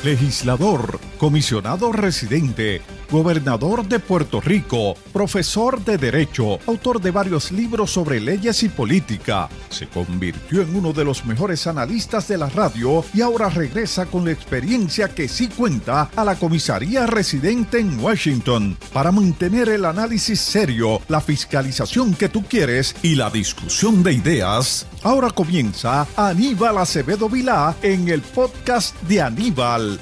legislador, comisionado residente, gobernador de Puerto Rico, profesor de Derecho, autor de varios libros sobre leyes y política. Se convirtió en uno de los mejores analistas de la radio y ahora regresa con la experiencia que sí cuenta a la comisaría residente en Washington para mantener el análisis serio, la fiscalización que tú quieres y la discusión de ideas. Ahora comienza Aníbal Acevedo Vilá en el podcast de Aníbal.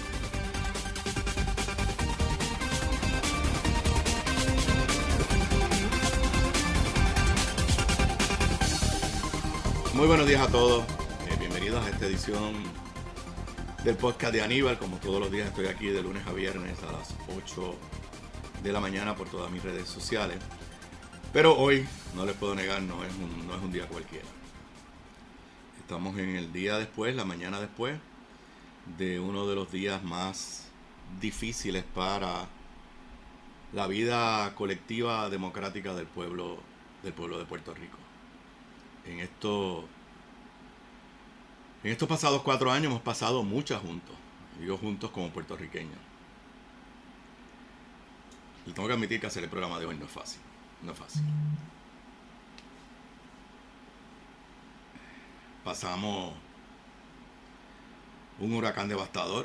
Muy buenos días a todos, bienvenidos a esta edición del podcast de Aníbal. Como todos los días estoy aquí de lunes a viernes a las 8 de la mañana por todas mis redes sociales. Pero hoy, no les puedo negar, no es un día cualquiera. Estamos en el día después, la mañana después de uno de los días más difíciles para la vida colectiva democrática del pueblo de Puerto Rico. En estos pasados 4 años hemos pasado muchas juntos, digo juntos como puertorriqueños. Y tengo que admitir que hacer el programa de hoy no es fácil. Pasamos un huracán devastador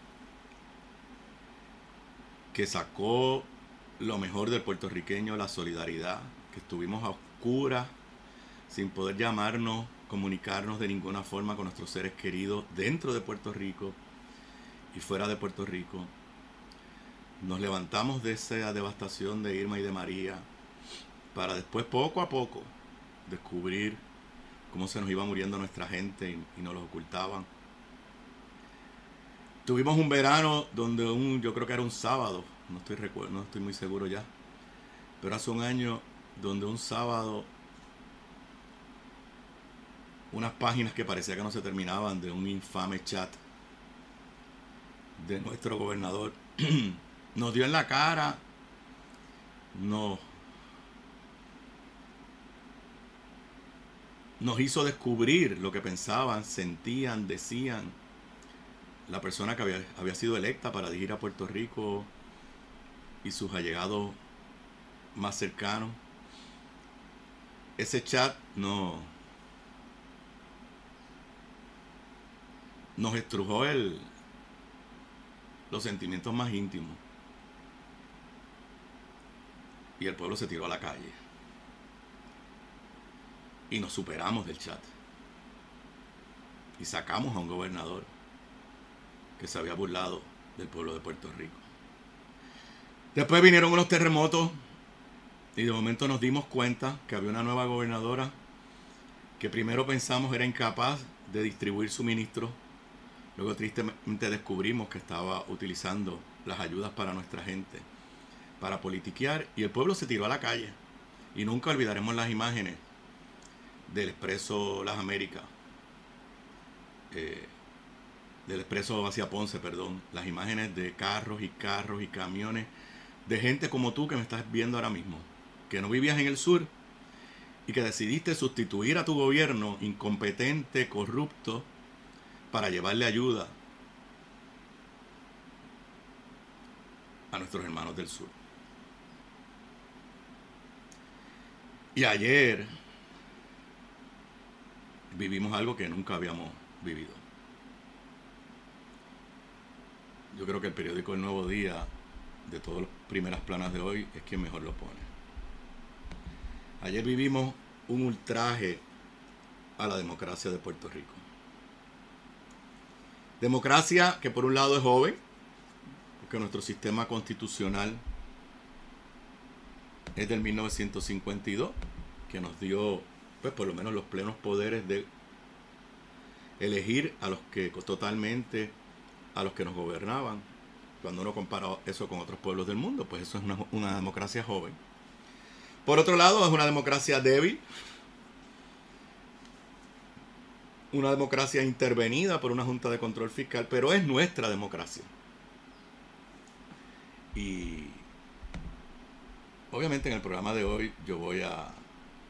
que sacó lo mejor del puertorriqueño, la solidaridad, que estuvimos a oscuras, sin poder llamarnos, comunicarnos de ninguna forma con nuestros seres queridos dentro de Puerto Rico y fuera de Puerto Rico. Nos levantamos de esa devastación de Irma y de María para después, poco a poco, descubrir cómo se nos iba muriendo nuestra gente y nos lo ocultaban. Tuvimos un verano donde yo creo que era un sábado, no estoy muy seguro ya, pero hace un año donde un sábado unas páginas que parecía que no se terminaban de un infame chat de nuestro gobernador nos dio en la cara, nos hizo descubrir lo que pensaban, sentían, decían la persona que había sido electa para dirigir a Puerto Rico y sus allegados más cercanos. Ese chat nos estrujó los sentimientos más íntimos y el pueblo se tiró a la calle y nos superamos del chat y sacamos a un gobernador que se había burlado del pueblo de Puerto Rico. Después vinieron unos terremotos y de momento nos dimos cuenta que había una nueva gobernadora que primero pensamos era incapaz de distribuir suministros. Luego tristemente descubrimos que estaba utilizando las ayudas para nuestra gente para politiquear y el pueblo se tiró a la calle. Y nunca olvidaremos las imágenes del Expreso Las Américas, del Expreso hacia Ponce, las imágenes de carros y camiones de gente como tú que me estás viendo ahora mismo, que no vivías en el sur y que decidiste sustituir a tu gobierno incompetente, corrupto, para llevarle ayuda a nuestros hermanos del sur. Y ayer vivimos algo que nunca habíamos vivido. Yo creo que el periódico El Nuevo Día, de todas las primeras planas de hoy, es quien mejor lo pone. Ayer vivimos un ultraje a la democracia de Puerto Rico. Democracia que por un lado es joven, porque nuestro sistema constitucional es del 1952, que nos dio, pues por lo menos los plenos poderes de elegir a los que nos gobernaban. Cuando uno compara eso con otros pueblos del mundo, pues eso es una democracia joven. Por otro lado, es una democracia débil, una democracia intervenida por una Junta de Control Fiscal, pero es nuestra democracia. Y obviamente en el programa de hoy yo voy a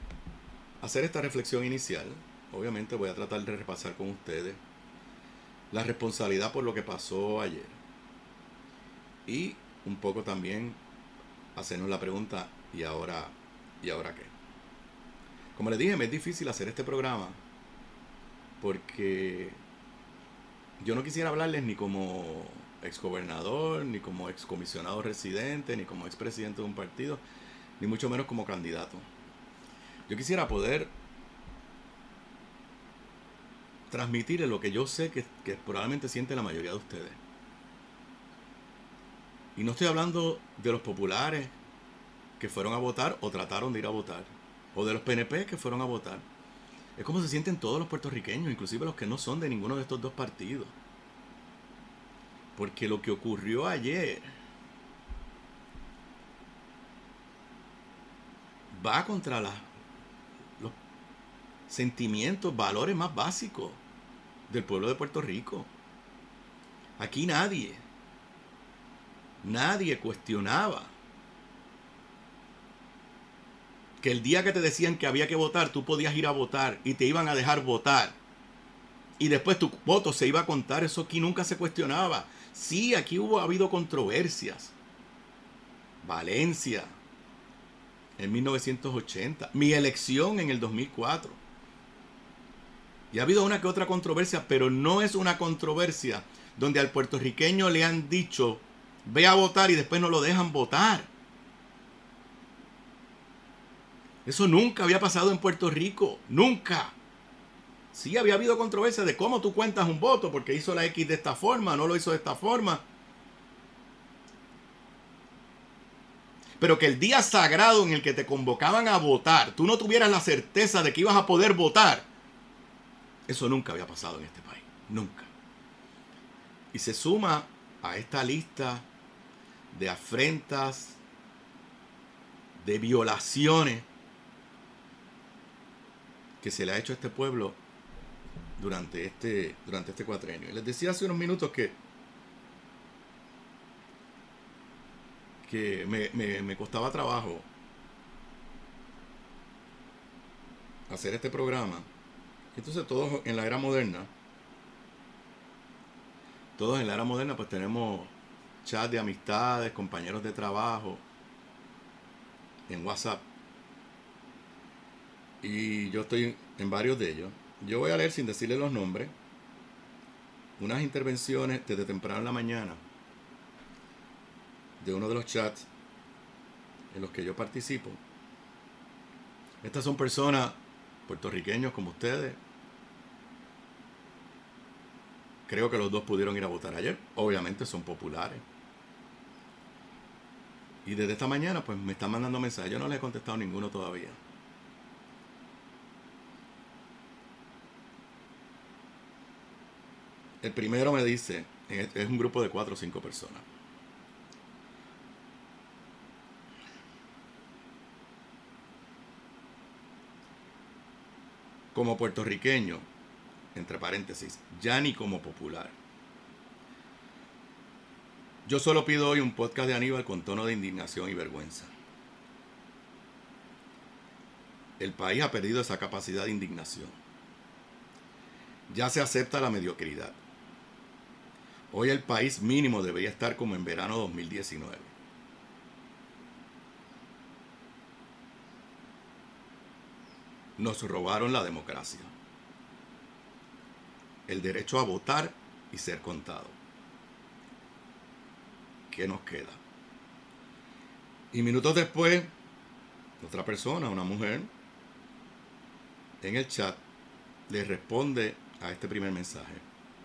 hacer esta reflexión inicial. Obviamente voy a tratar de repasar con ustedes la responsabilidad por lo que pasó ayer. Y un poco también hacernos la pregunta, ¿y ahora qué? Como les dije, me es difícil hacer este programa porque yo no quisiera hablarles ni como exgobernador, ni como excomisionado residente, ni como expresidente de un partido, ni mucho menos como candidato. Yo quisiera poder transmitirles lo que yo sé que probablemente siente la mayoría de ustedes. Y no estoy hablando de los populares que fueron a votar o trataron de ir a votar, o de los PNP que fueron a votar. Es como se sienten todos los puertorriqueños, inclusive los que no son de ninguno de estos dos partidos. Porque lo que ocurrió ayer va contra los sentimientos, valores más básicos del pueblo de Puerto Rico. Aquí nadie cuestionaba que el día que te decían que había que votar, tú podías ir a votar y te iban a dejar votar. Y después tu voto se iba a contar. Eso aquí nunca se cuestionaba. Sí, aquí ha habido controversias. Valencia, en 1980. Mi elección en el 2004. Y ha habido una que otra controversia, pero no es una controversia donde al puertorriqueño le han dicho, ve a votar y después no lo dejan votar. Eso nunca había pasado en Puerto Rico. Nunca. Sí, había habido controversia de cómo tú cuentas un voto, porque hizo la X de esta forma, no lo hizo de esta forma. Pero que el día sagrado en el que te convocaban a votar, tú no tuvieras la certeza de que ibas a poder votar. Eso nunca había pasado en este país. Nunca. Y se suma a esta lista de afrentas, de violaciones que se le ha hecho a este pueblo durante este cuatrienio. Y les decía hace unos minutos que me costaba trabajo hacer este programa. Entonces todos en la era moderna pues tenemos chat de amistades, compañeros de trabajo en WhatsApp. Y yo estoy en varios de ellos. Yo voy a leer sin decirle los nombres unas intervenciones desde temprano en la mañana de uno de los chats en los que yo participo. Estas son personas puertorriqueños como ustedes. Creo que los dos pudieron ir a votar ayer. Obviamente son populares. Y desde esta mañana pues me están mandando mensajes. Yo no les he contestado ninguno todavía. El primero me dice, es un grupo de 4 o 5 personas. Como puertorriqueño, entre paréntesis, ya ni como popular. Yo solo pido hoy un podcast de Aníbal con tono de indignación y vergüenza. El país ha perdido esa capacidad de indignación. Ya se acepta la mediocridad. Hoy el país mínimo debería estar como en verano 2019. Nos robaron la democracia. El derecho a votar y ser contado. ¿Qué nos queda? Y minutos después, otra persona, una mujer, en el chat, le responde a este primer mensaje.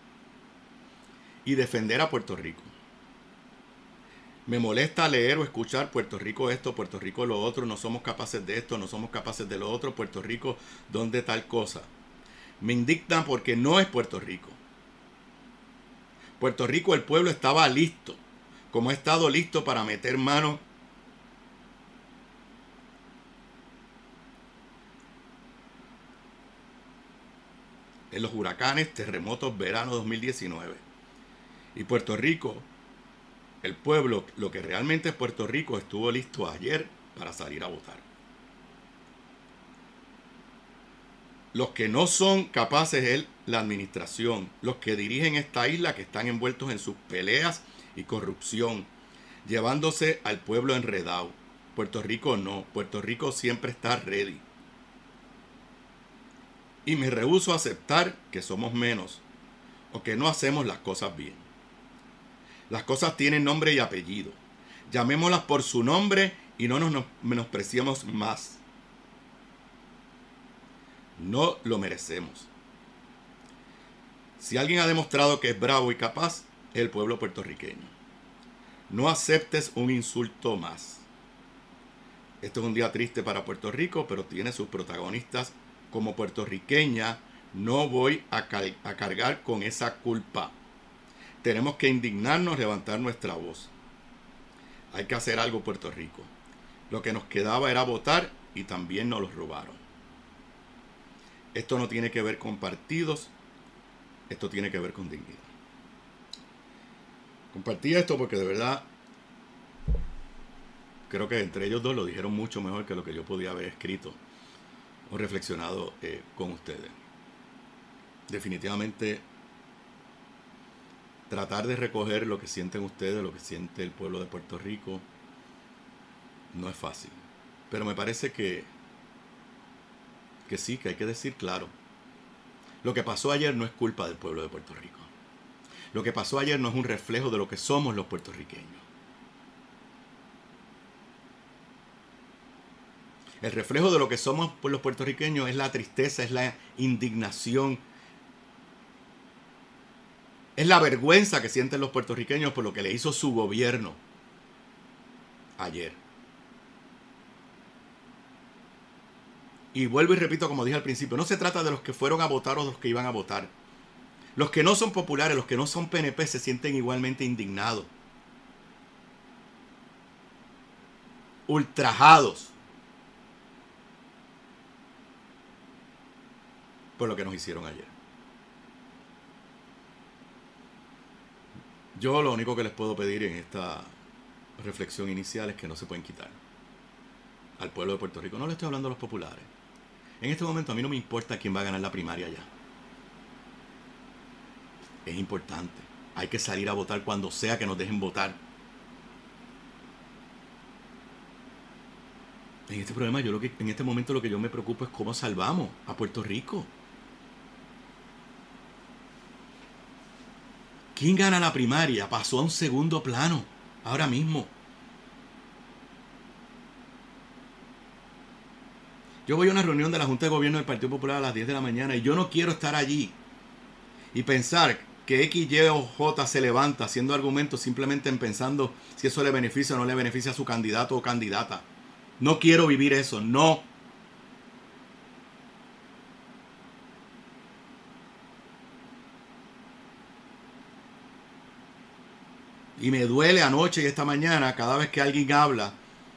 Y defender a Puerto Rico. Me molesta leer o escuchar Puerto Rico esto, Puerto Rico lo otro, no somos capaces de esto, no somos capaces de lo otro, Puerto Rico, ¿dónde tal cosa? Me indigna porque no es Puerto Rico. Puerto Rico, el pueblo estaba listo, como ha estado listo para meter mano en los huracanes, terremotos, verano 2019. Y Puerto Rico, el pueblo, lo que realmente es Puerto Rico, estuvo listo ayer para salir a votar. Los que no son capaces es la administración, los que dirigen esta isla, que están envueltos en sus peleas y corrupción, llevándose al pueblo enredado. Puerto Rico no, Puerto Rico siempre está ready. Y me rehúso a aceptar que somos menos o que no hacemos las cosas bien. Las cosas tienen nombre y apellido. Llamémoslas por su nombre y no nos menospreciemos más. No lo merecemos. Si alguien ha demostrado que es bravo y capaz, es el pueblo puertorriqueño. No aceptes un insulto más. Esto es un día triste para Puerto Rico, pero tiene sus protagonistas. Como puertorriqueña, no voy a cargar con esa culpa. Tenemos que indignarnos, levantar nuestra voz. Hay que hacer algo, Puerto Rico. Lo que nos quedaba era votar y también nos los robaron. Esto no tiene que ver con partidos, esto tiene que ver con dignidad. Compartí esto porque de verdad creo que entre ellos dos lo dijeron mucho mejor que lo que yo podía haber escrito o reflexionado con ustedes. Definitivamente tratar de recoger lo que sienten ustedes, lo que siente el pueblo de Puerto Rico, no es fácil. Pero me parece que sí, que hay que decir claro. Lo que pasó ayer no es culpa del pueblo de Puerto Rico. Lo que pasó ayer no es un reflejo de lo que somos los puertorriqueños. El reflejo de lo que somos los puertorriqueños es la tristeza, es la indignación, es la vergüenza que sienten los puertorriqueños por lo que le hizo su gobierno ayer. Y vuelvo y repito, como dije al principio, no se trata de los que fueron a votar o de los que iban a votar. Los que no son populares, los que no son PNP se sienten igualmente indignados, ultrajados por lo que nos hicieron ayer. Yo lo único que les puedo pedir en esta reflexión inicial es que no se pueden quitar al pueblo de Puerto Rico. No le estoy hablando a los populares. En este momento a mí no me importa quién va a ganar la primaria ya. Es importante. Hay que salir a votar cuando sea que nos dejen votar. En este problema, en este momento lo que yo me preocupo es cómo salvamos a Puerto Rico. ¿Quién gana la primaria? Pasó a un segundo plano ahora mismo. Yo voy a una reunión de la Junta de Gobierno del Partido Popular a las 10 de la mañana y yo no quiero estar allí y pensar que X, Y o J se levanta haciendo argumentos simplemente pensando si eso le beneficia o no le beneficia a su candidato o candidata. No quiero vivir eso, no. Y me duele anoche y esta mañana cada vez que alguien habla.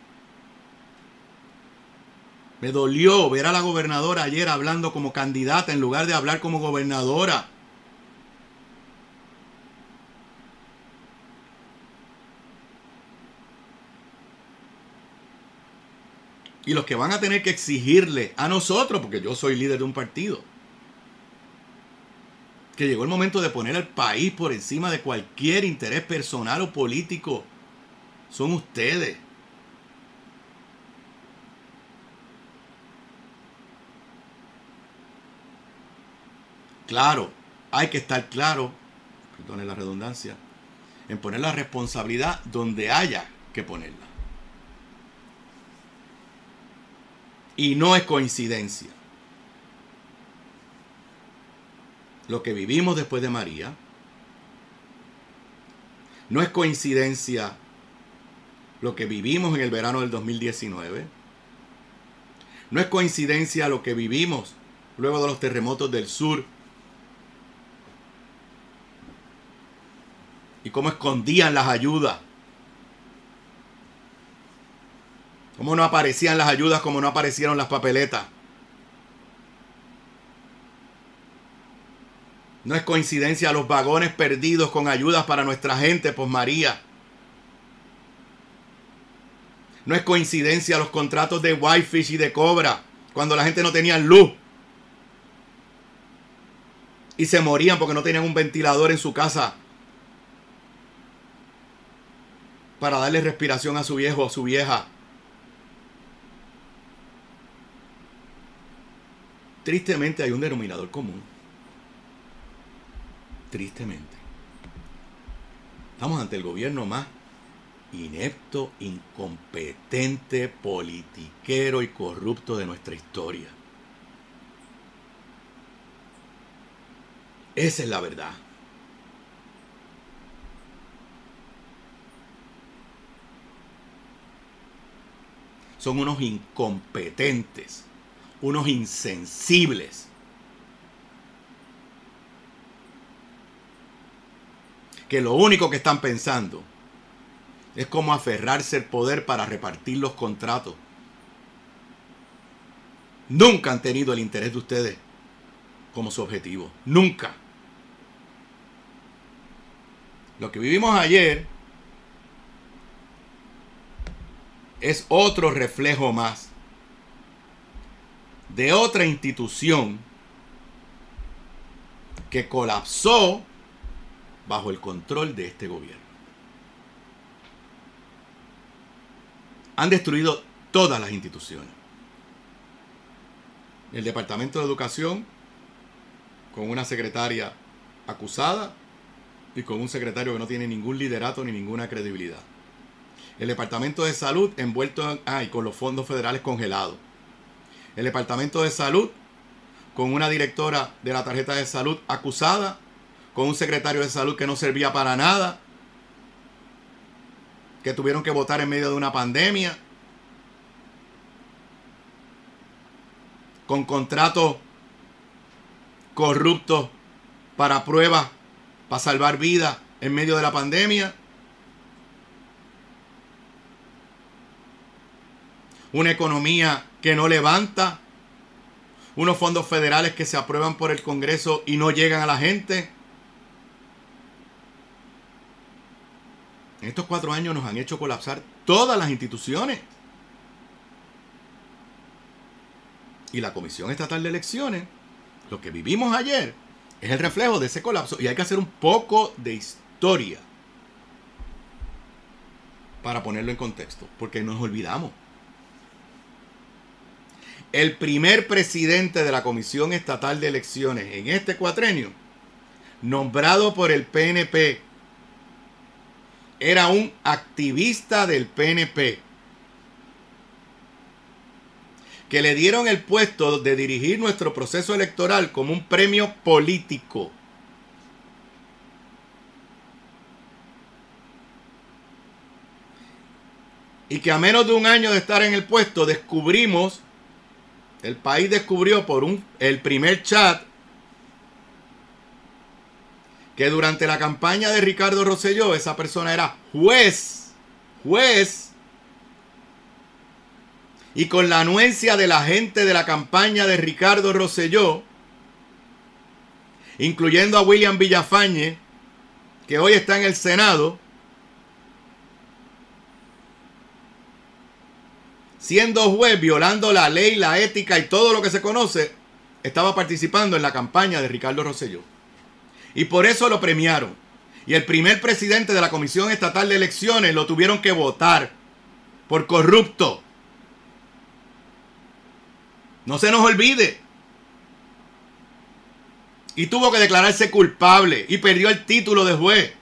Me dolió ver a la gobernadora ayer hablando como candidata en lugar de hablar como gobernadora. Y los que van a tener que exigirle a nosotros, porque yo soy líder de un partido, que llegó el momento de poner al país por encima de cualquier interés personal o político, son ustedes. Claro, hay que estar claro, perdone la redundancia, en poner la responsabilidad donde haya que ponerla. Y no es coincidencia lo que vivimos después de María. No es coincidencia lo que vivimos en el verano del 2019. No es coincidencia lo que vivimos luego de los terremotos del sur. Y cómo escondían las ayudas. Cómo no aparecían las ayudas, como no aparecieron las papeletas. No es coincidencia los vagones perdidos con ayudas para nuestra gente por María. No es coincidencia los contratos de Whitefish y de Cobra cuando la gente no tenía luz. y se morían porque no tenían un ventilador en su casa para darle respiración a su viejo o a su vieja. Tristemente hay un denominador común. Tristemente. Estamos ante el gobierno más inepto, incompetente, politiquero y corrupto de nuestra historia. Esa es la verdad. Son unos incompetentes, unos insensibles. Que lo único que están pensando es cómo aferrarse al poder para repartir los contratos. Nunca han tenido el interés de ustedes como su objetivo. Nunca. Lo que vivimos ayer es otro reflejo más de otra institución que colapsó bajo el control de este gobierno. Han destruido todas las instituciones. El Departamento de Educación, con una secretaria acusada y con un secretario que no tiene ningún liderato ni ninguna credibilidad. El Departamento de Salud envuelto y con los fondos federales congelados. El Departamento de Salud con una directora de la tarjeta de salud acusada, con un secretario de salud que no servía para nada, que tuvieron que votar en medio de una pandemia, con contratos corruptos para pruebas, para salvar vidas en medio de la pandemia. Una economía que no levanta, unos fondos federales que se aprueban por el Congreso y no llegan a la gente. En estos 4 años nos han hecho colapsar todas las instituciones. Y la Comisión Estatal de Elecciones, lo que vivimos ayer, es el reflejo de ese colapso. Y hay que hacer un poco de historia para ponerlo en contexto, porque nos olvidamos. El primer presidente de la Comisión Estatal de Elecciones en este cuatrenio, nombrado por el PNP, era un activista del PNP, que le dieron el puesto de dirigir nuestro proceso electoral como un premio político. Y que a menos de un año de estar en el puesto, el país descubrió por el primer chat, que durante la campaña de Ricardo Rosselló, esa persona era juez, y con la anuencia de la gente de la campaña de Ricardo Rosselló, incluyendo a William Villafañe, que hoy está en el Senado, siendo juez, violando la ley, la ética y todo lo que se conoce, estaba participando en la campaña de Ricardo Rosselló. Y por eso lo premiaron. Y el primer presidente de la Comisión Estatal de Elecciones lo tuvieron que votar por corrupto. No se nos olvide. Y tuvo que declararse culpable y perdió el título de juez.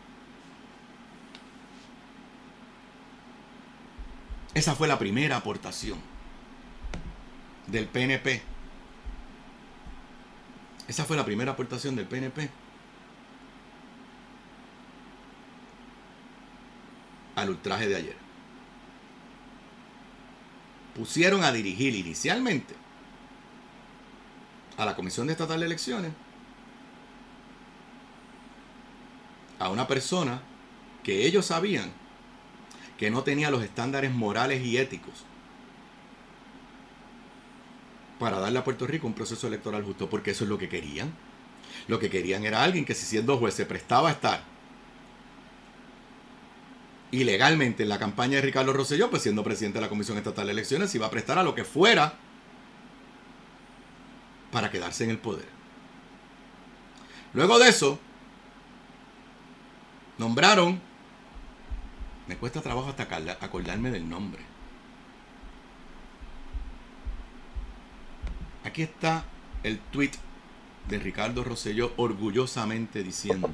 Esa fue la primera aportación del PNP. Esa fue la primera aportación del PNP al ultraje de ayer. Pusieron a dirigir inicialmente a la Comisión Estatal de Elecciones a una persona que ellos sabían que no tenía los estándares morales y éticos para darle a Puerto Rico un proceso electoral justo, porque eso es lo que querían. Lo que querían era alguien que, si siendo juez se prestaba a estar ilegalmente en la campaña de Ricardo Rosselló, pues siendo presidente de la Comisión Estatal de Elecciones, se iba a prestar a lo que fuera para quedarse en el poder. Luego de eso, nombraron, me cuesta trabajo hasta acordarme del nombre. Aquí está el tweet de Ricardo Rosselló orgullosamente diciendo: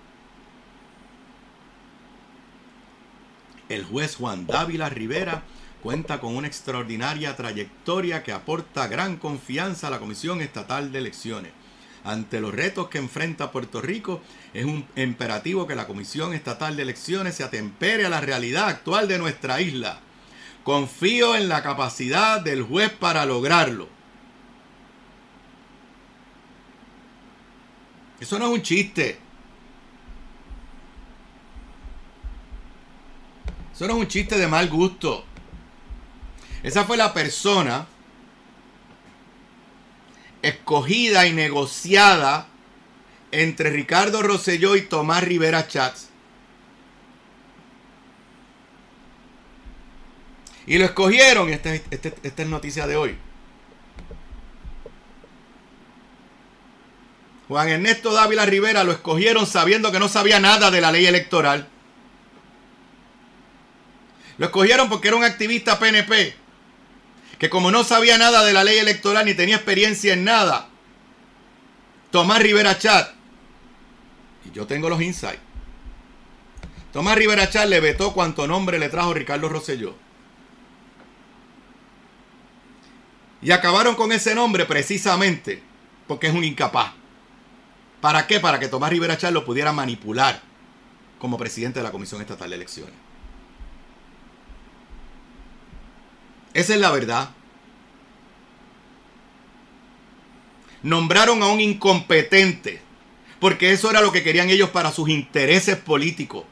el juez Juan Dávila Rivera cuenta con una extraordinaria trayectoria que aporta gran confianza a la Comisión Estatal de Elecciones. Ante los retos que enfrenta Puerto Rico, es un imperativo que la Comisión Estatal de Elecciones se atempere a la realidad actual de nuestra isla. Confío en la capacidad del juez para lograrlo. Eso no es un chiste. Eso no es un chiste de mal gusto. Esa fue la persona escogida y negociada entre Ricardo Rosselló y Tomás Rivera Chats. Y lo escogieron, esta es noticia de hoy. Juan Ernesto Dávila Rivera lo escogieron sabiendo que no sabía nada de la ley electoral. Lo escogieron porque era un activista PNP, que como no sabía nada de la ley electoral ni tenía experiencia en nada, Tomás Rivera Chat, y yo tengo los insights, Tomás Rivera Chat le vetó cuanto nombre le trajo Ricardo Rosselló. Y acabaron con ese nombre precisamente porque es un incapaz. ¿Para qué? Para que Tomás Rivera Chat lo pudiera manipular como presidente de la Comisión Estatal de Elecciones. Esa es la verdad. Nombraron a un incompetente porque eso era lo que querían ellos para sus intereses políticos.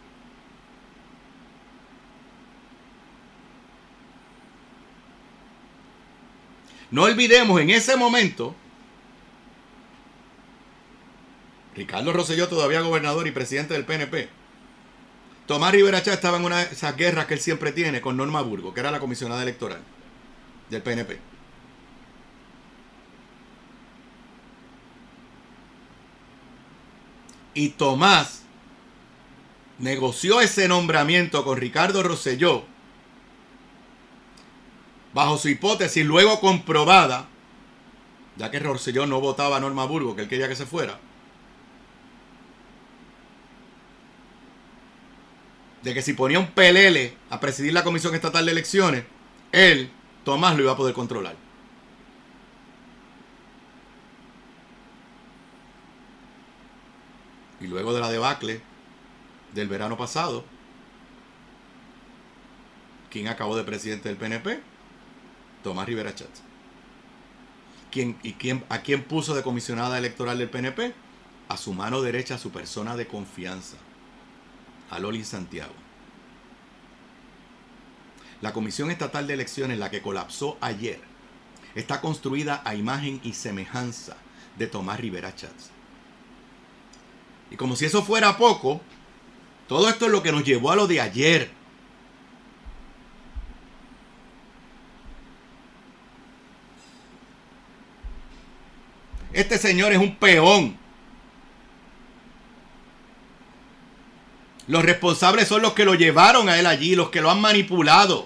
No olvidemos, en ese momento, Ricardo Rosselló todavía gobernador y presidente del PNP. Tomás Rivera Chat estaba en una de esas guerras que él siempre tiene con Norma Burgos, que era la comisionada electoral del PNP. Y Tomás negoció ese nombramiento con Ricardo Rosselló bajo su hipótesis luego comprobada, ya que Rosselló no votaba a Norma Burgos, que él quería que se fuera, de que si ponía un pelele a presidir la Comisión Estatal de Elecciones, él, Tomás, lo iba a poder controlar. Y luego de la debacle del verano pasado, ¿quién acabó de presidente del PNP? Tomás Rivera Chat. ¿A quién puso de comisionada electoral del PNP? A su mano derecha, a su persona de confianza, a Loli Santiago. La Comisión Estatal de Elecciones, la que colapsó ayer, está construida a imagen y semejanza de Tomás Rivera Chat. Y como si eso fuera poco, todo esto es lo que nos llevó a lo de ayer. Este señor es un peón. Los responsables son los que lo llevaron a él allí, los que lo han manipulado.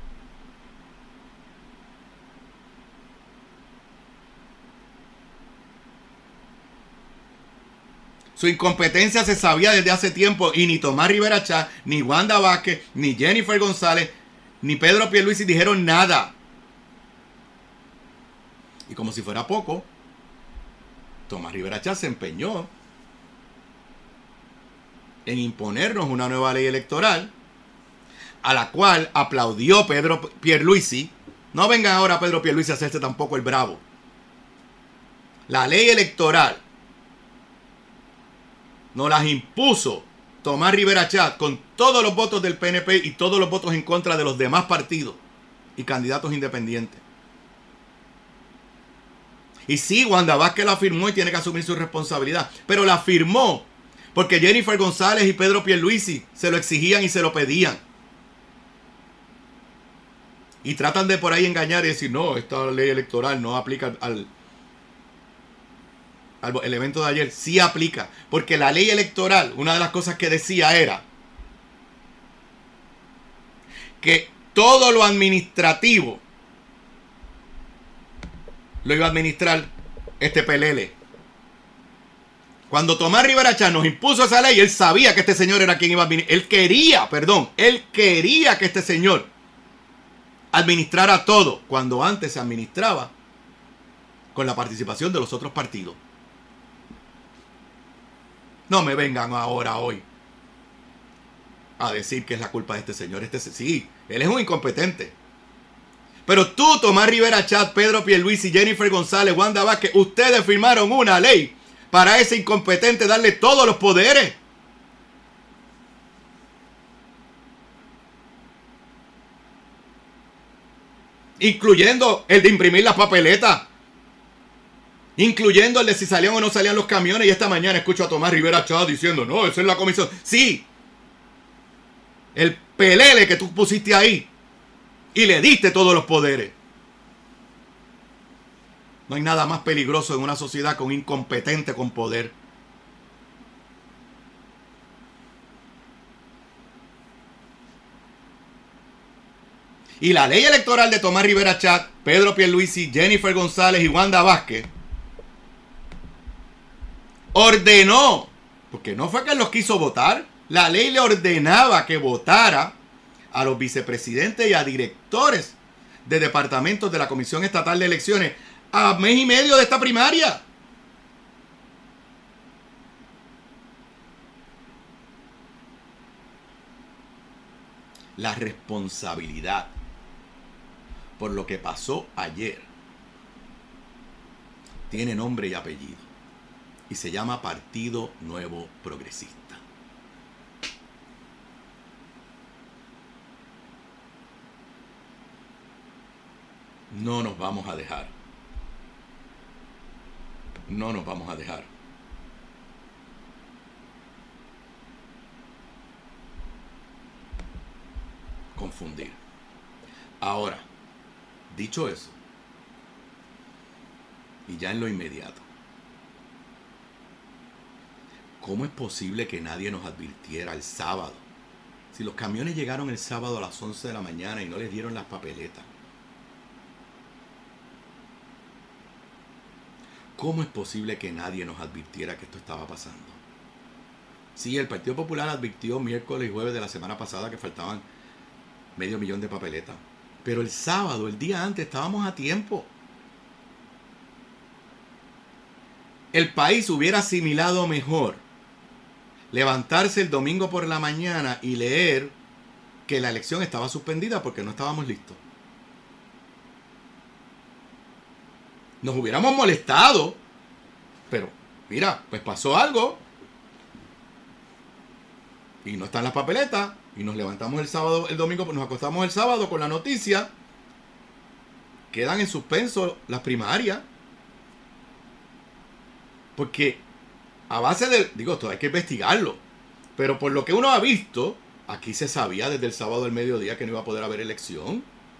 Su incompetencia se sabía desde hace tiempo y ni Tomás Rivera Chat, ni Wanda Vázquez, ni Jennifer González, ni Pedro Pierluisi dijeron nada. Y como si fuera poco, Tomás Rivera Chat se empeñó en imponernos una nueva ley electoral a la cual aplaudió Pedro Pierluisi. No vengan ahora Pedro Pierluisi a hacerse tampoco el bravo. La ley electoral nos las impuso Tomás Rivera Chat con todos los votos del PNP y todos los votos en contra de los demás partidos y candidatos independientes. Y sí, Wanda Vázquez la firmó y tiene que asumir su responsabilidad, pero la firmó porque Jennifer González y Pedro Pierluisi se lo exigían y se lo pedían. Y tratan de por ahí engañar y decir, no, esta ley electoral no aplica al el evento de ayer, sí aplica. Porque la ley electoral, una de las cosas que decía era que todo lo administrativo lo iba a administrar este PLL. Cuando Tomás Rivera Chat nos impuso esa ley, él sabía que este señor era quien iba a administrar. Él quería que este señor administrara todo, cuando antes se administraba con la participación de los otros partidos. No me vengan ahora hoy a decir que es la culpa de este señor. Sí, él es un incompetente. Pero tú, Tomás Rivera Chat, Pedro Pierluisi, Jennifer González, Wanda Vázquez, ustedes firmaron una ley para ese incompetente darle todos los poderes. Incluyendo el de imprimir las papeletas. Incluyendo el de si salían o no salían los camiones. Y esta mañana escucho a Tomás Rivera Chat diciendo, no, esa es la comisión. Sí. El pelele que tú pusiste ahí. Y le diste todos los poderes. No hay nada más peligroso en una sociedad que un incompetente con poder. Y la ley electoral de Tomás Rivera Chat, Pedro Pierluisi, Jennifer González y Wanda Vázquez ordenó, porque no fue que él los quiso votar, la ley le ordenaba que votara a los vicepresidentes y a directores de departamentos de la Comisión Estatal de Elecciones a mes y medio de esta primaria. La responsabilidad por lo que pasó ayer tiene nombre y apellido y se llama Partido Nuevo Progresista. No nos vamos a dejar. No nos vamos a dejar. Confundir. Ahora, dicho eso, y ya en lo inmediato, ¿cómo es posible que nadie nos advirtiera el sábado? Si los camiones llegaron el sábado a las 11 de la mañana y no les dieron las papeletas, ¿cómo es posible que nadie nos advirtiera que esto estaba pasando? Sí, el Partido Popular advirtió miércoles y jueves de la semana pasada que faltaban 500,000 de papeletas. Pero el sábado, el día antes, estábamos a tiempo. El país hubiera asimilado mejor levantarse el domingo por la mañana y leer que la elección estaba suspendida porque no estábamos listos. Nos hubiéramos molestado, pero mira, pues pasó algo y no están las papeletas y nos levantamos el domingo, pues nos acostamos el sábado con la noticia, quedan en suspenso las primarias, porque a base de, esto hay que investigarlo, pero por lo que uno ha visto, aquí se sabía desde el sábado al mediodía que no iba a poder haber elección.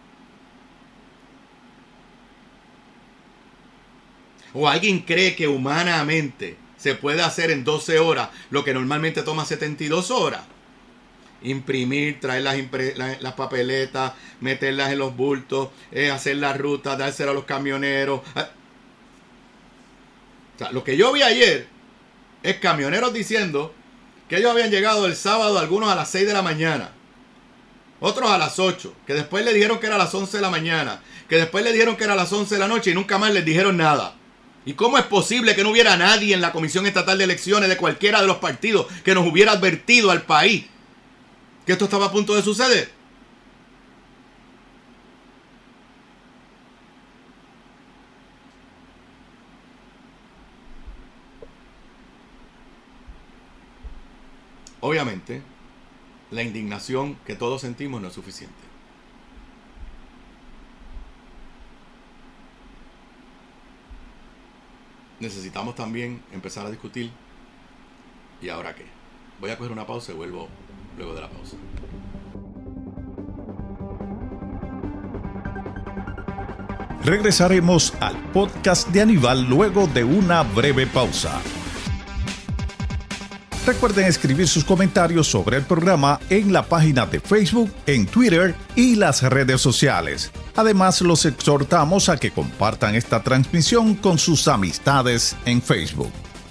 ¿O alguien cree que humanamente se puede hacer en 12 horas lo que normalmente toma 72 horas? Imprimir, traer las papeletas, meterlas en los bultos, hacer la ruta, dársela a los camioneros. O sea, lo que yo vi ayer es camioneros diciendo que ellos habían llegado el sábado, algunos a las 6 de la mañana, otros a las 8, que después le dijeron que era a las 11 de la mañana, que después le dijeron que era a las 11 de la noche y nunca más les dijeron nada. ¿Y cómo es posible que no hubiera nadie en la Comisión Estatal de Elecciones de cualquiera de los partidos que nos hubiera advertido al país que esto estaba a punto de suceder? Obviamente, la indignación que todos sentimos no es suficiente. Necesitamos también empezar a discutir. ¿Y ahora qué? Voy a coger una pausa y vuelvo luego de la pausa. Regresaremos al podcast de Aníbal luego de una breve pausa. Recuerden escribir sus comentarios sobre el programa en la página de Facebook, en Twitter y las redes sociales. Además, los exhortamos a que compartan esta transmisión con sus amistades en Facebook.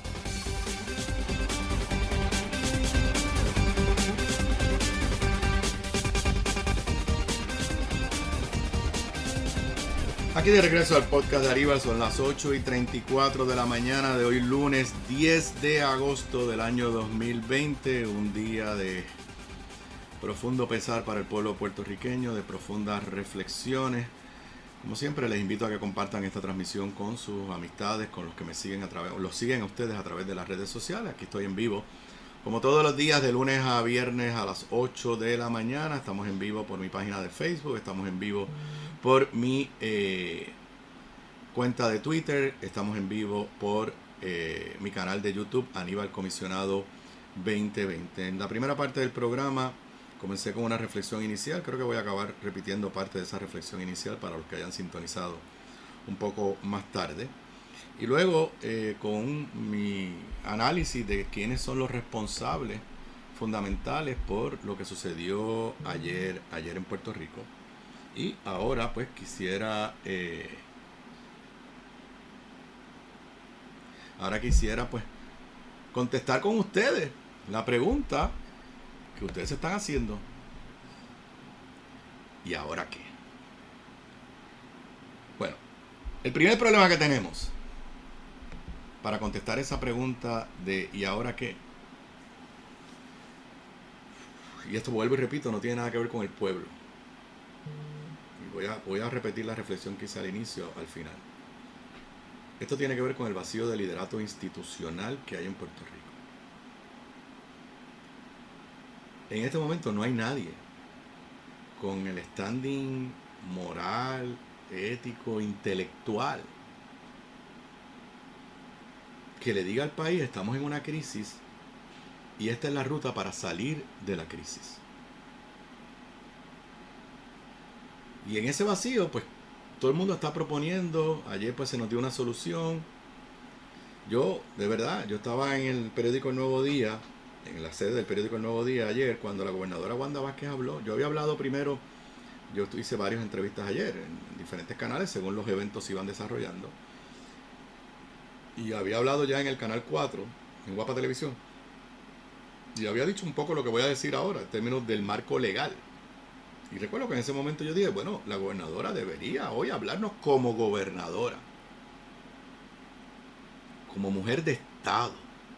Aquí de regreso al podcast de Aníbal, son las 8:34 de la mañana de hoy, lunes 10 de agosto del año 2020, un día de profundo pesar para el pueblo puertorriqueño, de profundas reflexiones. Como siempre, les invito a que compartan esta transmisión con sus amistades, con los que me siguen los siguen a ustedes a través de las redes sociales. Aquí estoy en vivo, como todos los días, de lunes a viernes a las 8 de la mañana. Estamos en vivo por mi página de Facebook, estamos en vivo por mi cuenta de Twitter, estamos en vivo por mi canal de YouTube, Aníbal Comisionado 2020. En la primera parte del programa comencé con una reflexión inicial. Creo que voy a acabar repitiendo parte de esa reflexión inicial para los que hayan sintonizado un poco más tarde. Y luego con mi análisis de quiénes son los responsables fundamentales por lo que sucedió ayer en Puerto Rico. Y ahora pues quisiera pues contestar con ustedes la pregunta que ustedes se están haciendo. ¿Y ahora qué? Bueno, el primer problema que tenemos para contestar esa pregunta de ¿y ahora qué? Y esto, vuelvo y repito, no tiene nada que ver con el pueblo. Voy a repetir la reflexión que hice al inicio, al final. Esto tiene que ver con el vacío de liderato institucional que hay en Puerto Rico. En este momento no hay nadie con el standing moral, ético, intelectual que le diga al país: estamos en una crisis y esta es la ruta para salir de la crisis. Y en ese vacío, pues, todo el mundo está proponiendo. Ayer, pues, se nos dio una solución. Yo, de verdad, yo estaba en el periódico El Nuevo Día, en la sede del periódico El Nuevo Día ayer, cuando la gobernadora Wanda Vázquez habló. Yo había hablado primero, yo hice varias entrevistas ayer en diferentes canales, según los eventos se iban desarrollando. Y había hablado ya en el Canal 4, en Guapa Televisión. Y había dicho un poco lo que voy a decir ahora, en términos del marco legal. Y recuerdo que en ese momento yo dije, bueno, la gobernadora debería hoy hablarnos como gobernadora, como mujer de Estado.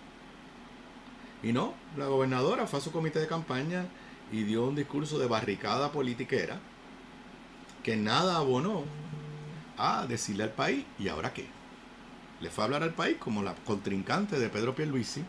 Y no, la gobernadora fue a su comité de campaña y dio un discurso de barricada politiquera que nada abonó a decirle al país, ¿y ahora qué? Le fue a hablar al país como la contrincante de Pedro Pierluisi,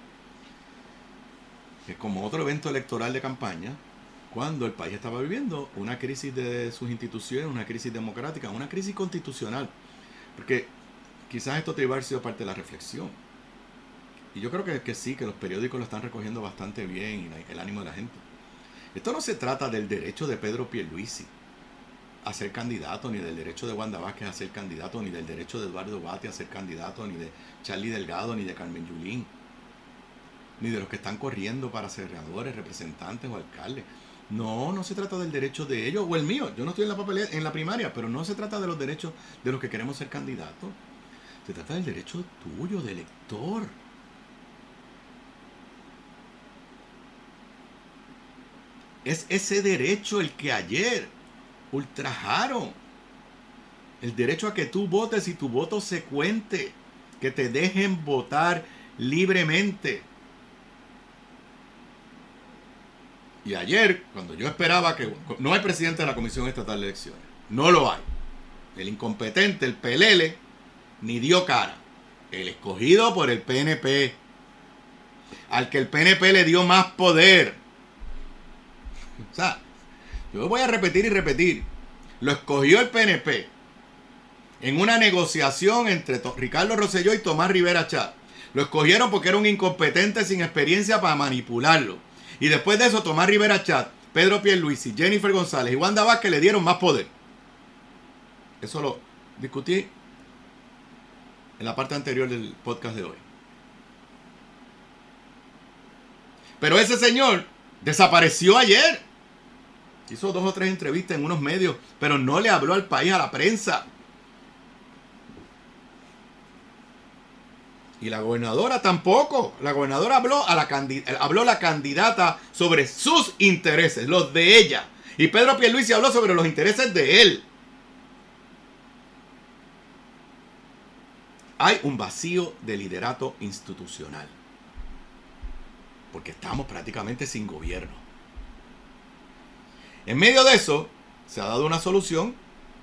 que como otro evento electoral de campaña, cuando el país estaba viviendo una crisis de sus instituciones, una crisis democrática, una crisis constitucional. Porque quizás esto te iba a haber sido parte de la reflexión. Y yo creo que sí, que los periódicos lo están recogiendo bastante bien, y el ánimo de la gente. Esto no se trata del derecho de Pedro Pierluisi a ser candidato, ni del derecho de Wanda Vázquez a ser candidato, ni del derecho de Eduardo Batia a ser candidato, ni de Charlie Delgado, ni de Carmen Yulín, ni de los que están corriendo para senadores, representantes o alcaldes. No, no se trata del derecho de ellos o el mío. Yo no estoy en la primaria, pero no se trata de los derechos de los que queremos ser candidatos. Se trata del derecho tuyo, de elector. Es ese derecho el que ayer ultrajaron. El derecho a que tú votes y tu voto se cuente. Que te dejen votar libremente. Y ayer, cuando yo esperaba que... No hay presidente de la Comisión Estatal de Elecciones. No lo hay. El incompetente, el pelele, ni dio cara. El escogido por el PNP. Al que el PNP le dio más poder. O sea, yo voy a repetir y repetir. Lo escogió el PNP en una negociación entre Ricardo Rosselló y Tomás Rivera Chat. Lo escogieron porque era un incompetente sin experiencia para manipularlo. Y después de eso, Tomás Rivera Chat, Pedro Pierluisi, Jennifer González y Wanda Vázquez le dieron más poder. Eso discutí en la parte anterior del podcast de hoy. Pero ese señor desapareció ayer. Hizo 2 o 3 entrevistas en unos medios, pero no le habló al país, a la prensa. Y la gobernadora tampoco. La gobernadora habló la candidata sobre sus intereses, los de ella. Y Pedro Pierluisi habló sobre los intereses de él. Hay un vacío de liderato institucional. Porque estamos prácticamente sin gobierno. En medio de eso, se ha dado una solución,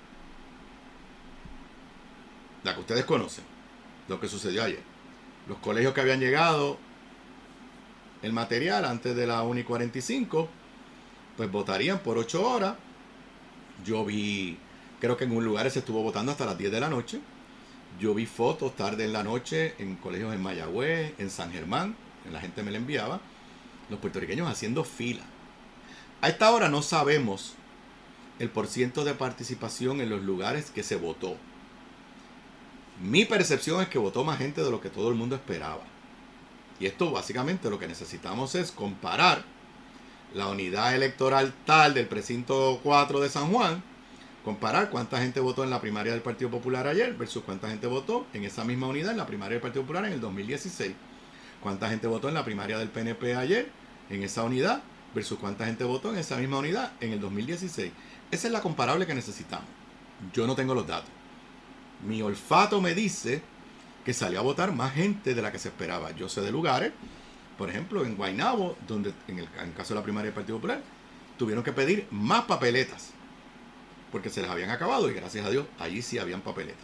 la que ustedes conocen, lo que sucedió ayer. Los colegios que habían llegado el material antes de la 1:45, pues votarían por 8 horas. Yo vi, creo que en un lugar se estuvo votando hasta las 10 de la noche. Yo vi fotos tarde en la noche en colegios en Mayagüez, en San Germán, la gente me la enviaba, los puertorriqueños haciendo fila. A esta hora no sabemos el % de participación en los lugares que se votó. Mi percepción es que votó más gente de lo que todo el mundo esperaba. Y esto básicamente lo que necesitamos es comparar la unidad electoral tal del precinto 4 de San Juan, comparar cuánta gente votó en la primaria del Partido Popular ayer versus cuánta gente votó en esa misma unidad en la primaria del Partido Popular en el 2016. Cuánta gente votó en la primaria del PNP ayer en esa unidad versus cuánta gente votó en esa misma unidad en el 2016. Esa es la comparable que necesitamos. Yo no tengo los datos. Mi olfato me dice que salió a votar más gente de la que se esperaba. Yo sé de lugares, por ejemplo, en Guaynabo, donde en el caso de la primaria del Partido Popular, tuvieron que pedir más papeletas porque se les habían acabado y gracias a Dios allí sí habían papeletas.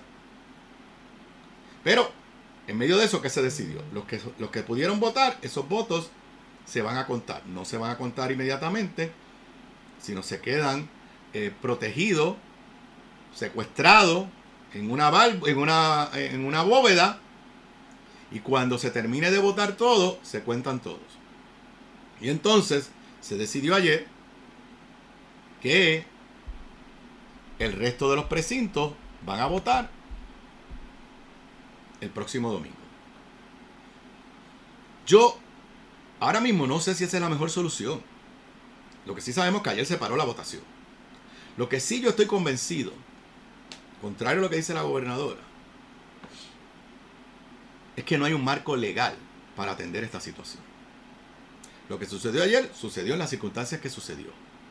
Pero en medio de eso, ¿qué se decidió? Los que pudieron votar, esos votos se van a contar. No se van a contar inmediatamente, sino se quedan protegidos, secuestrados en una bóveda, y cuando se termine de votar todo, se cuentan todos. Y entonces se decidió ayer que el resto de los precintos van a votar el próximo domingo. Yo ahora mismo no sé si esa es la mejor solución. Lo que sí sabemos es que ayer se paró la votación. Lo que sí yo estoy convencido, contrario a lo que dice la gobernadora, es que no hay un marco legal para atender esta situación. Lo que sucedió ayer, sucedió en las circunstancias que sucedió.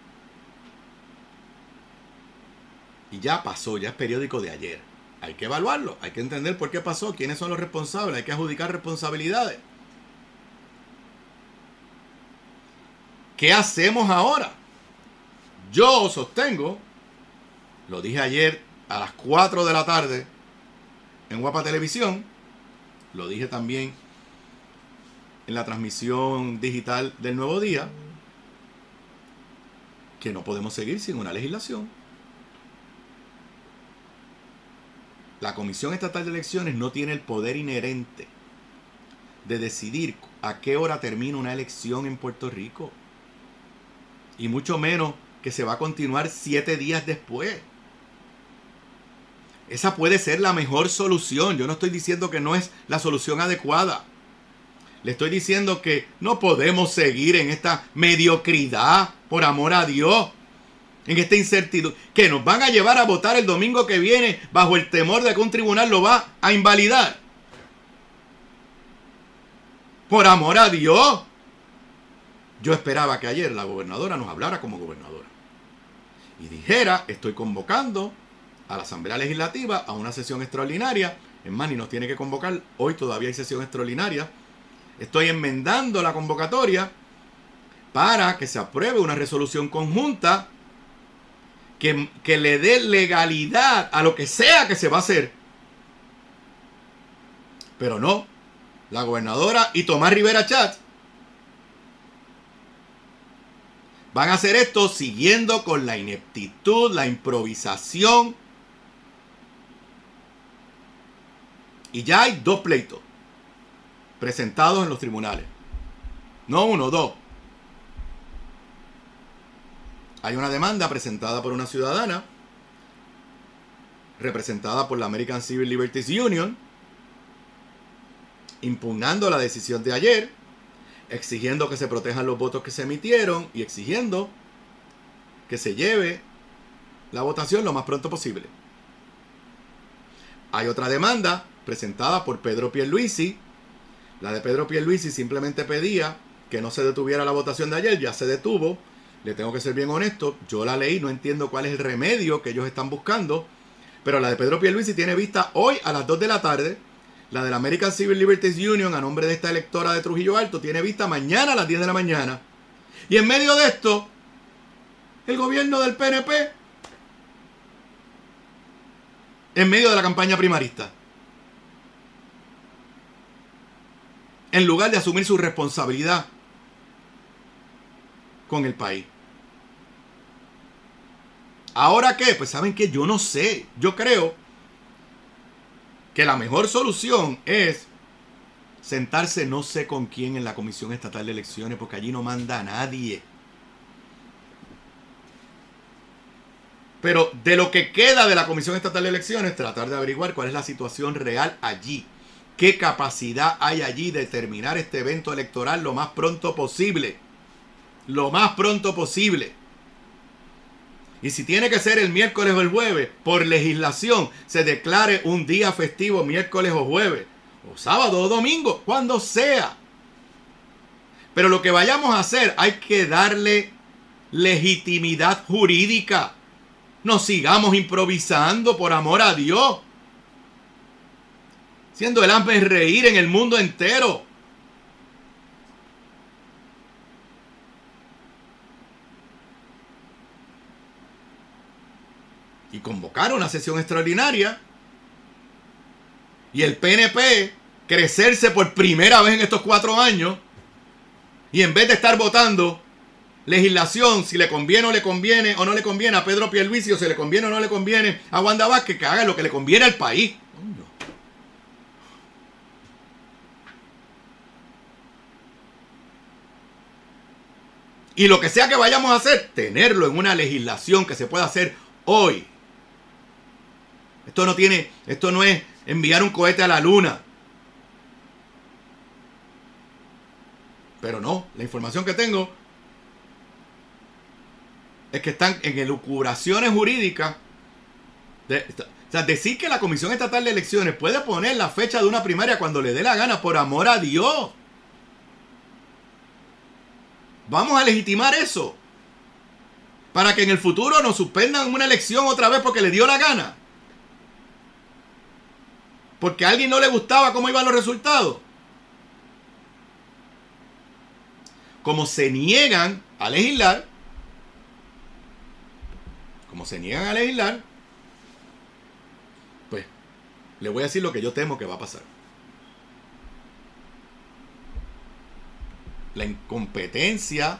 Y ya pasó, ya es periódico de ayer. Hay que evaluarlo, hay que entender por qué pasó, quiénes son los responsables, hay que adjudicar responsabilidades. ¿Qué hacemos ahora? Yo sostengo, lo dije ayer a las 4 de la tarde en Guapa Televisión, lo dije también en la transmisión digital del Nuevo Día, que no podemos seguir sin una legislación. La Comisión Estatal de Elecciones no tiene el poder inherente de decidir a qué hora termina una elección en Puerto Rico. Y mucho menos que se va a continuar 7 días después. Esa puede ser la mejor solución. Yo no estoy diciendo que no es la solución adecuada. Le estoy diciendo que no podemos seguir en esta mediocridad, por amor a Dios. En esta incertidumbre. Que nos van a llevar a votar el domingo que viene bajo el temor de que un tribunal lo va a invalidar. Por amor a Dios. Yo esperaba que ayer la gobernadora nos hablara como gobernadora. Y dijera, estoy convocando a la Asamblea Legislativa a una sesión extraordinaria. Es más, ni nos tiene que convocar. Hoy todavía hay sesión extraordinaria. Estoy enmendando la convocatoria para que se apruebe una resolución conjunta que le dé legalidad a lo que sea que se va a hacer. Pero no, la gobernadora y Tomás Rivera Chatz van a hacer esto siguiendo con la ineptitud, la improvisación. Y ya hay 2 pleitos presentados en los tribunales. No 1, 2. Hay una demanda presentada por una ciudadana representada por la American Civil Liberties Union, impugnando la decisión de ayer, exigiendo que se protejan los votos que se emitieron y exigiendo que se lleve la votación lo más pronto posible. Hay otra demanda presentada por Pedro Pierluisi. La de Pedro Pierluisi simplemente pedía que no se detuviera la votación de ayer, ya se detuvo. Le tengo que ser bien honesto, yo la leí, no entiendo cuál es el remedio que ellos están buscando, pero la de Pedro Pierluisi tiene vista hoy a las 2 de la tarde. La de la American Civil Liberties Union, a nombre de esta electora de Trujillo Alto, tiene vista mañana a las 10 de la mañana. Y en medio de esto, el gobierno del PNP, en medio de la campaña primarista, en lugar de asumir su responsabilidad con el país. ¿Ahora qué? Pues ¿saben qué? Yo no sé. Yo creo que la mejor solución es sentarse no sé con quién en la Comisión Estatal de Elecciones, porque allí no manda a nadie. Pero de lo que queda de la Comisión Estatal de Elecciones, tratar de averiguar cuál es la situación real allí. ¿Qué capacidad hay allí de terminar este evento electoral lo más pronto posible? Lo más pronto posible. Y si tiene que ser el miércoles o el jueves, por legislación, se declare un día festivo miércoles o jueves, o sábado o domingo, cuando sea. Pero lo que vayamos a hacer, hay que darle legitimidad jurídica. No sigamos improvisando, por amor a Dios. Siendo el hazme reír en el mundo entero. Y convocar una sesión extraordinaria. Y el PNP crecerse por primera vez en estos 4 años. Y en vez de estar votando legislación, si le conviene o le conviene o no le conviene a Pedro Pierluisi, o si le conviene o no le conviene a Wanda Vázquez, que haga lo que le conviene al país. Y lo que sea que vayamos a hacer, tenerlo en una legislación que se pueda hacer hoy. Esto no es enviar un cohete a la luna. Pero no, la información que tengo es que están en elucubraciones jurídicas. O sea, decir que la Comisión Estatal de Elecciones puede poner la fecha de una primaria cuando le dé la gana, por amor a Dios. Vamos a legitimar eso. Para que en el futuro nos suspendan una elección otra vez porque le dio la gana. Porque a alguien no le gustaba cómo iban los resultados. Como se niegan a legislar, pues le voy a decir lo que yo temo que va a pasar. La incompetencia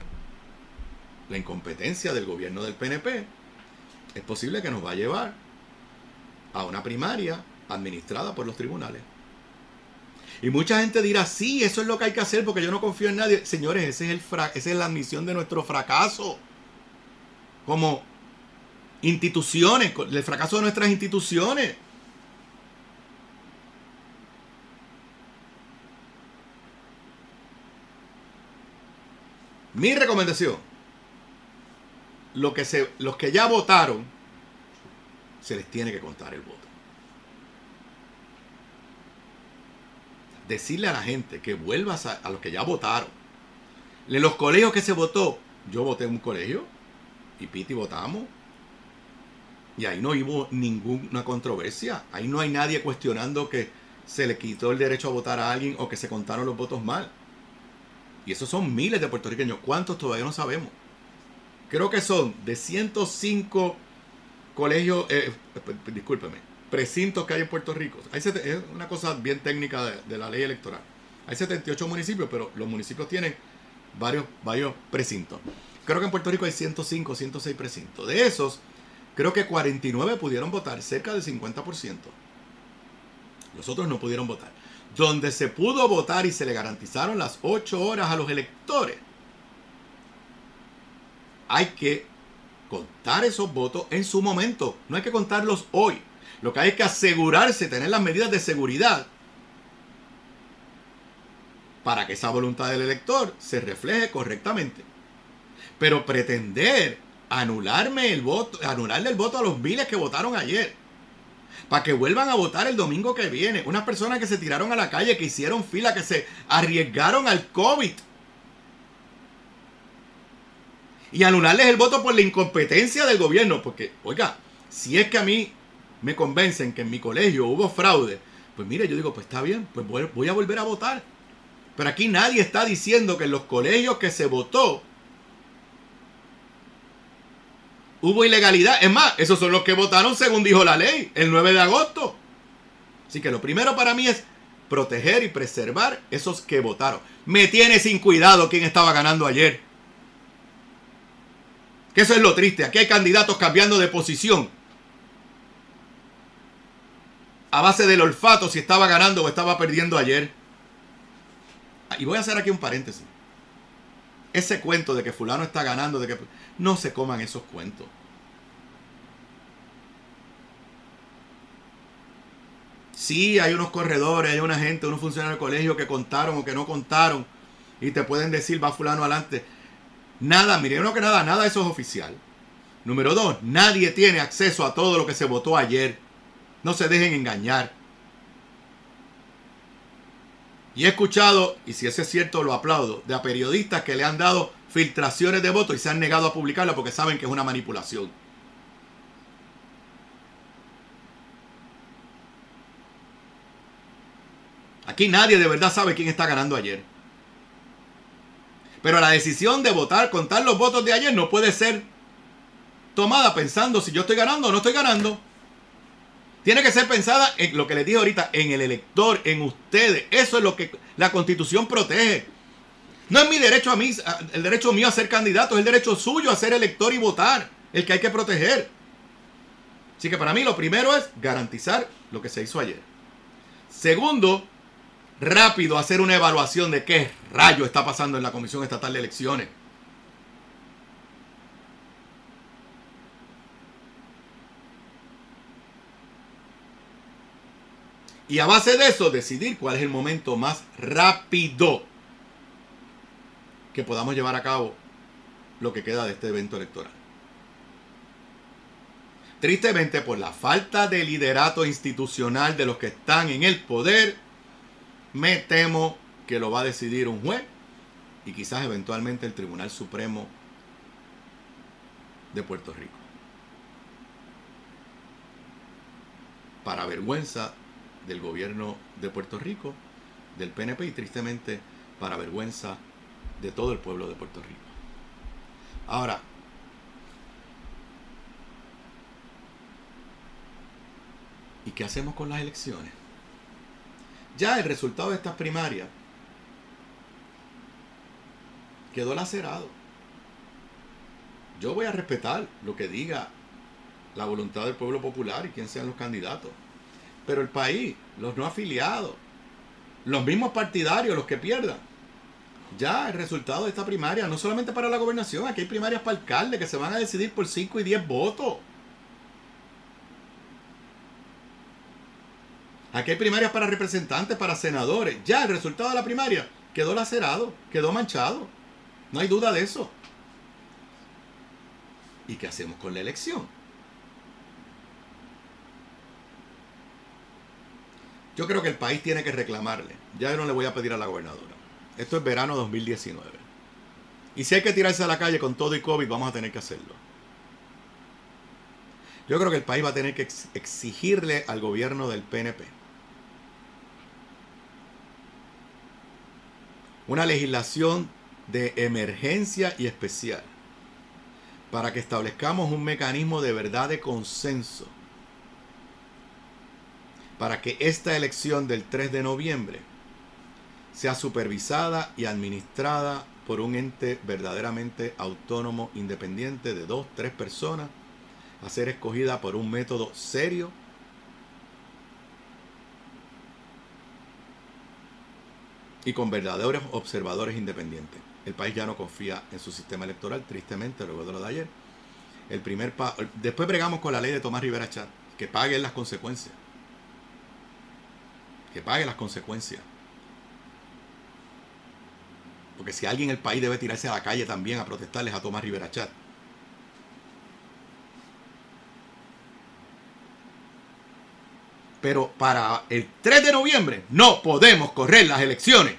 del gobierno del PNP es posible que nos va a llevar a una primaria administrada por los tribunales. Y mucha gente dirá, sí, eso es lo que hay que hacer porque yo no confío en nadie. Señores, esa es la admisión de nuestro fracaso como instituciones, el fracaso de nuestras instituciones. Mi recomendación, los que ya votaron, se les tiene que contar el voto. Decirle a la gente que vuelva a los que ya votaron. En los colegios que se votó, yo voté en un colegio y Piti votamos. Y ahí no hubo ninguna controversia. Ahí no hay nadie cuestionando que se le quitó el derecho a votar a alguien o que se contaron los votos mal. Y esos son miles de puertorriqueños. ¿Cuántos todavía no sabemos? Creo que son de 105 colegios, precintos que hay en Puerto Rico. Es una cosa bien técnica de la ley electoral. Hay 78 municipios, pero los municipios tienen varios precintos. Creo que en Puerto Rico hay 105, 106 precintos. De esos, creo que 49 pudieron votar, cerca del 50%. Los otros no pudieron votar. Donde se pudo votar y se le garantizaron las 8 horas a los electores, hay que contar esos votos en su momento. No hay que contarlos hoy. Lo que hay es que asegurarse, tener las medidas de seguridad para que esa voluntad del elector se refleje correctamente. Pero pretender anularle el voto a los miles que votaron ayer, para que vuelvan a votar el domingo que viene, unas personas que se tiraron a la calle, que hicieron fila, que se arriesgaron al COVID, y anularles el voto por la incompetencia del gobierno, porque, oiga, si es que a mí me convencen que en mi colegio hubo fraude, pues mire, yo digo, pues está bien, pues voy a volver a votar. Pero aquí nadie está diciendo que en los colegios que se votó hubo ilegalidad. Es más, esos son los que votaron según dijo la ley, el 9 de agosto. Así que lo primero para mí es proteger y preservar esos que votaron. Me tiene sin cuidado quién estaba ganando ayer. Que eso es lo triste. Aquí hay candidatos cambiando de posición a base del olfato si estaba ganando o estaba perdiendo ayer. Y voy a hacer aquí un paréntesis. Ese cuento de que fulano está ganando, de que no se coman esos cuentos. Sí, hay unos corredores, hay una gente, unos funcionarios del colegio que contaron o que no contaron y te pueden decir, va fulano adelante. Nada, mire, no que nada de eso es oficial. Número 2, nadie tiene acceso a todo lo que se votó ayer. No se dejen engañar. Y he escuchado, y si eso es cierto lo aplaudo, de a periodistas que le han dado filtraciones de votos y se han negado a publicarla porque saben que es una manipulación. Aquí nadie de verdad sabe quién está ganando ayer. Pero la decisión de votar, contar los votos de ayer no puede ser tomada pensando si yo estoy ganando o no estoy ganando. Tiene que ser pensada en lo que les dije ahorita, en el elector, en ustedes. Eso es lo que la Constitución protege. No es mi derecho a mí, el derecho mío a ser candidato, es el derecho suyo a ser elector y votar, el que hay que proteger. Así que para mí lo primero es garantizar lo que se hizo ayer. Segundo, rápido hacer una evaluación de qué rayo está pasando en la Comisión Estatal de Elecciones. Y a base de eso, decidir cuál es el momento más rápido que podamos llevar a cabo lo que queda de este evento electoral. Tristemente, por la falta de liderato institucional de los que están en el poder, me temo que lo va a decidir un juez y quizás eventualmente el Tribunal Supremo de Puerto Rico. Para vergüenza del gobierno de Puerto Rico, del PNP y tristemente para vergüenza de todo el pueblo de Puerto Rico. Ahora, ¿y qué hacemos con las elecciones? Ya el resultado de estas primarias quedó lacerado. Yo voy a respetar lo que diga la voluntad del pueblo popular y quién sean los candidatos. Pero el país, los no afiliados, los mismos partidarios, los que pierdan. Ya el resultado de esta primaria, no solamente para la gobernación, aquí hay primarias para alcalde que se van a decidir por 5 y 10 votos. Aquí hay primarias para representantes, para senadores. Ya el resultado de la primaria quedó lacerado, quedó manchado. No hay duda de eso. ¿Y qué hacemos con la elección? Yo creo que el país tiene que reclamarle. Ya yo no le voy a pedir a la gobernadora. Esto es verano 2019. Y si hay que tirarse a la calle con todo y COVID, vamos a tener que hacerlo. Yo creo que el país va a tener que exigirle al gobierno del PNP una legislación de emergencia y especial para que establezcamos un mecanismo de verdad de consenso para que esta elección del 3 de noviembre sea supervisada y administrada por un ente verdaderamente autónomo, independiente de 2, 3 personas, a ser escogida por un método serio y con verdaderos observadores independientes. El país ya no confía en su sistema electoral, tristemente, luego de lo de ayer. Después bregamos con la ley de Tomás Rivera Chat, que pague las consecuencias. Que pague las consecuencias. Porque si alguien en el país debe tirarse a la calle también a protestarles a Tomás Rivera Chat. Pero para el 3 de noviembre no podemos correr las elecciones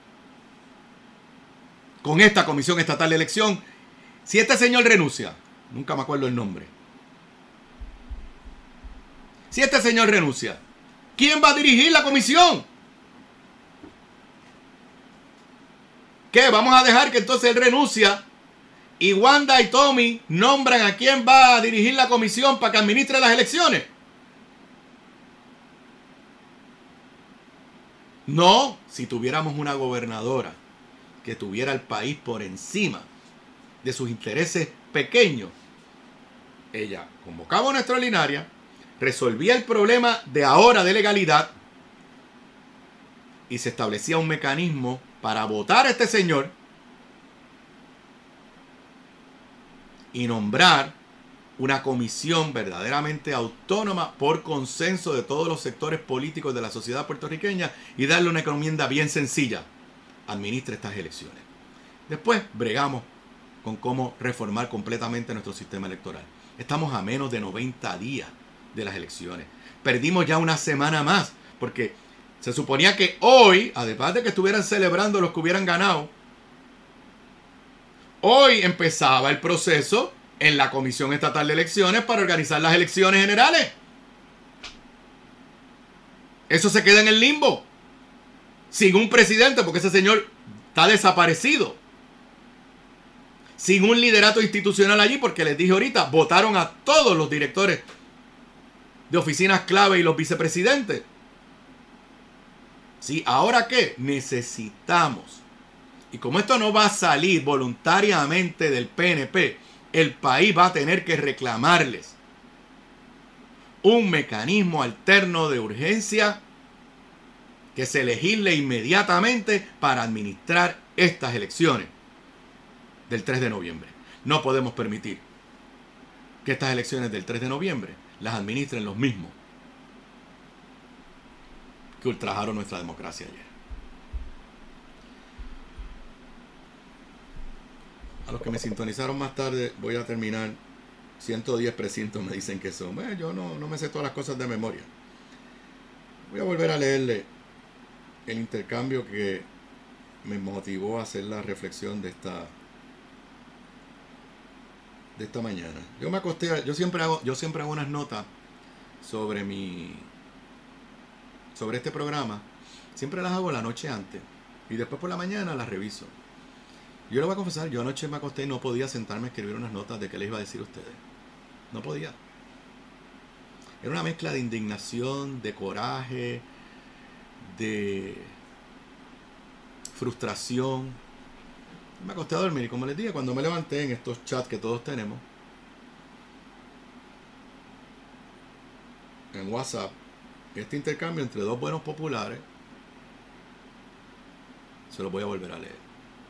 con esta Comisión Estatal de Elección. Si este señor renuncia, nunca me acuerdo el nombre. Si este señor renuncia, ¿quién va a dirigir la comisión? ¿Qué? ¿Vamos a dejar que entonces él renuncia y Wanda y Tommy nombran a quién va a dirigir la comisión para que administre las elecciones? No, si tuviéramos una gobernadora que tuviera el país por encima de sus intereses pequeños, ella convocaba una extraordinaria, resolvía el problema de ahora de legalidad y se establecía un mecanismo para votar a este señor y nombrar una comisión verdaderamente autónoma por consenso de todos los sectores políticos de la sociedad puertorriqueña y darle una encomienda bien sencilla: administre estas elecciones. Después bregamos con cómo reformar completamente nuestro sistema electoral. Estamos a menos de 90 días de las elecciones. Perdimos ya una semana más, porque se suponía que hoy, además de que estuvieran celebrando los que hubieran ganado, hoy empezaba el proceso en la Comisión Estatal de Elecciones para organizar las elecciones generales. Eso se queda en el limbo, sin un presidente, porque ese señor está desaparecido, sin un liderato institucional allí, porque les dije ahorita, votaron a todos los directores de oficinas clave y los vicepresidentes. Sí, ¿ahora qué? Necesitamos, y como esto no va a salir voluntariamente del PNP, el país va a tener que reclamarles un mecanismo alterno de urgencia que se legisle inmediatamente para administrar estas elecciones del 3 de noviembre. No podemos permitir que estas elecciones del 3 de noviembre las administren los mismos que ultrajaron nuestra democracia ayer. A los que me sintonizaron más tarde, voy a terminar. 110 precintos me dicen que son. Yo no me sé todas las cosas de memoria. Voy a volver a leerle el intercambio que me motivó a hacer la reflexión de esta mañana. Yo me acosté, yo siempre hago unas notas sobre este programa. Siempre las hago la noche antes y después por la mañana las reviso. Yo le voy a confesar, yo anoche me acosté y no podía sentarme a escribir unas notas de qué les iba a decir a ustedes. No podía. Era una mezcla de indignación, de coraje, de frustración. Me acosté a dormir y como les dije, cuando me levanté en estos chats que todos tenemos, en WhatsApp, este intercambio entre dos buenos populares, se los voy a volver a leer.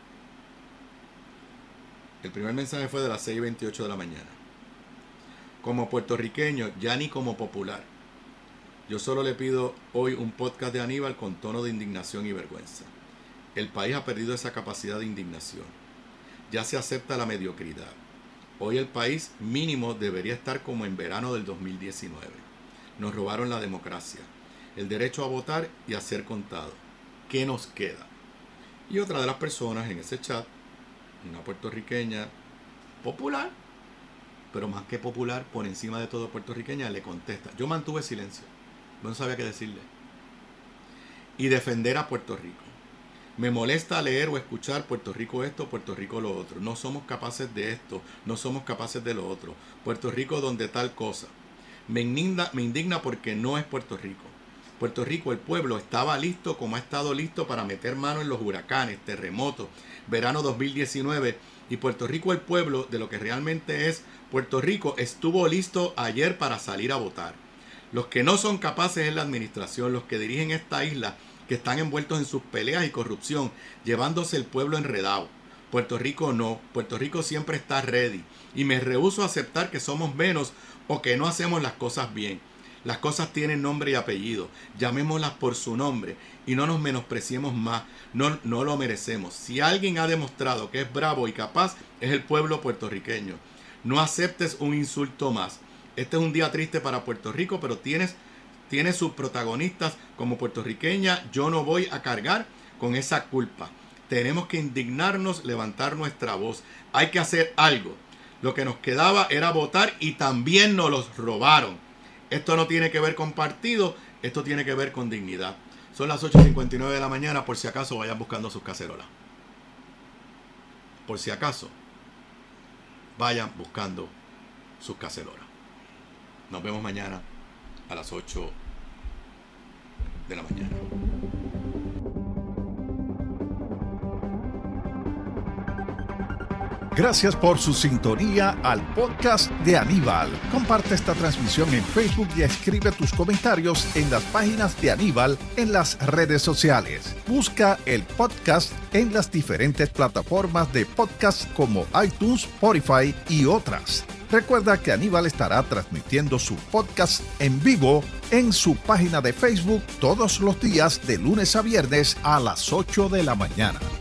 El primer mensaje fue de las 6:28 de la mañana. Como puertorriqueño, ya ni como popular, yo solo le pido hoy un podcast de Aníbal con tono de indignación y vergüenza. El país ha perdido esa capacidad de indignación. Ya se acepta la mediocridad. Hoy el país mínimo debería estar como en verano del 2019. Nos robaron la democracia, el derecho a votar y a ser contado. ¿Qué nos queda? Y otra de las personas en ese chat, una puertorriqueña popular, pero más que popular, por encima de todo puertorriqueña, le contesta. Yo mantuve silencio, no sabía qué decirle. Y defender a Puerto Rico. Me molesta leer o escuchar Puerto Rico esto, Puerto Rico lo otro. No somos capaces de esto, no somos capaces de lo otro. Puerto Rico donde tal cosa. Me indigna porque no es Puerto Rico. Puerto Rico, el pueblo, estaba listo como ha estado listo para meter mano en los huracanes, terremotos, verano 2019. Y Puerto Rico, el pueblo, de lo que realmente es Puerto Rico, estuvo listo ayer para salir a votar. Los que no son capaces es la administración, los que dirigen esta isla, que están envueltos en sus peleas y corrupción, llevándose el pueblo enredado. Puerto Rico no, Puerto Rico siempre está ready. Y me rehúso a aceptar que somos menos o que no hacemos las cosas bien. Las cosas tienen nombre y apellido. Llamémoslas por su nombre y no nos menospreciemos más. No lo merecemos. Si alguien ha demostrado que es bravo y capaz, es el pueblo puertorriqueño. No aceptes un insulto más. Este es un día triste para Puerto Rico, pero tiene sus protagonistas como puertorriqueña. Yo no voy a cargar con esa culpa. Tenemos que indignarnos, levantar nuestra voz. Hay que hacer algo. Lo que nos quedaba era votar y también nos los robaron. Esto no tiene que ver con partido, esto tiene que ver con dignidad. Son las 8:59 de la mañana, por si acaso vayan buscando sus cacerolas. Por si acaso vayan buscando sus cacerolas. Nos vemos mañana a las 8 de la mañana. Gracias por su sintonía al podcast de Aníbal. Comparte esta transmisión en Facebook y escribe tus comentarios en las páginas de Aníbal en las redes sociales. Busca el podcast en las diferentes plataformas de podcast como iTunes, Spotify y otras. Recuerda que Aníbal estará transmitiendo su podcast en vivo en su página de Facebook todos los días de lunes a viernes a las 8 de la mañana.